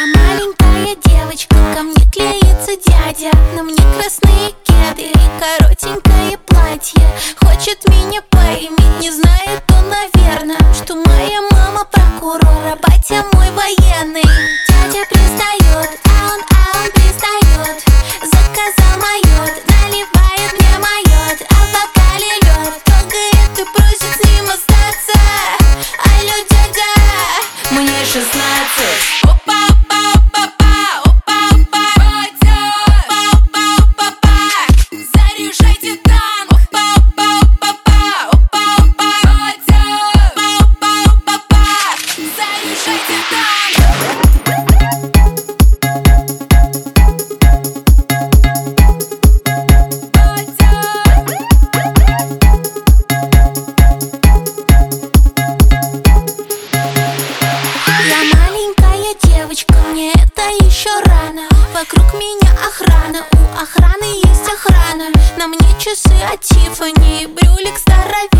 Я маленькая девочка, ко мне клеится дядя. На мне красные кеды и коротенькое платье. Хочет меня поиметь, не знает он, наверное, что моя мама прокурор, а батя мой военный. Дядя пристает, а он пристает. Заказал майот, наливает мне майот, а в бокале лед. Трогает и просит с ним остаться. Алло, дядя, мне 16. Мне это еще рано. Вокруг меня охрана, у охраны есть охрана. На мне часы от Тиффани, брюлик здоровенный.